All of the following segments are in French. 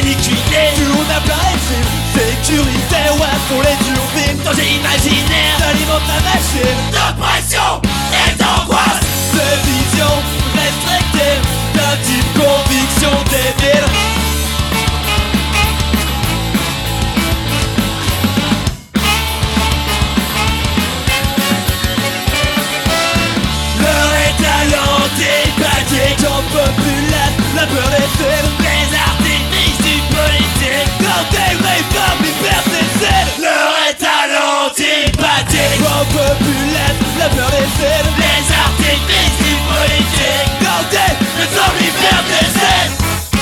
mécanique huilée. Tourne à plein régime, sécurité, ouais, pour les turbines. Danger imaginaire, t'alimente la machine de pression et d'angoisse. De vision restrictive, d'un type conviction débile. J'en peux plus l'être, la peur des films, les artifices du politique. Quand des réformes hyperthésiques, leur est à l'antipathique. J'en peux plus l'être, la peur des films, les artifices du politique. Quand des réformes hyperthésiques.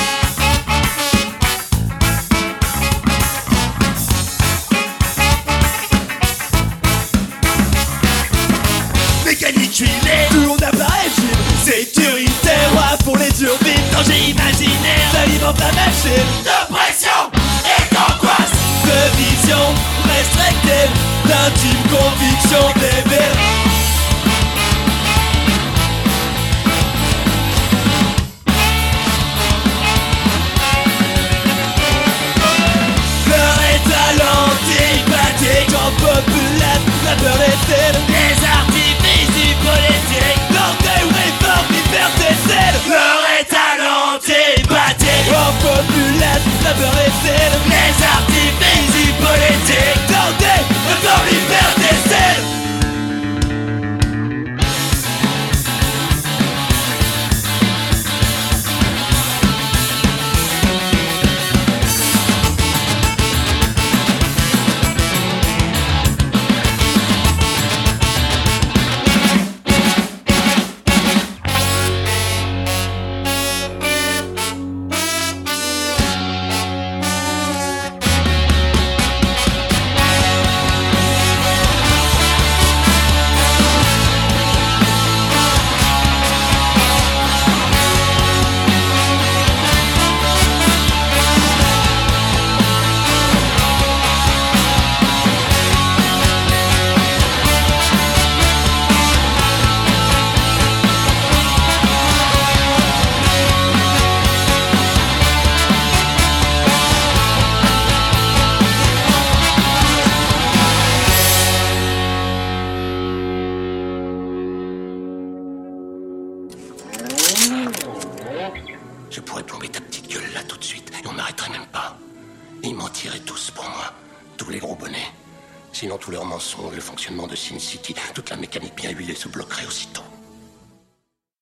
Mécanique huilée, tourne à plein régime, sécurité, ouais, pour les turbines. Danger imaginaire, t'alimente la machine de pression et d'angoisse. De vision restrictive, d'intime conviction débile. Leur est à l'antipathique, j'en peux plus l'être, la peur des films, les artifices du politique. Dans des réformes hyperthésiques, leur est à l'antipathique. J'en peux plus l'être, la peur des films, les artifices du politique. Dans des réformes hyperthésiques. Je pourrais plomber ta petite gueule là tout de suite et on n'arrêterait même pas. Ils mentiraient tous pour moi, tous les gros bonnets. Sinon tous leurs mensonges, le fonctionnement de Sin City, toute la mécanique bien huilée se bloquerait aussitôt.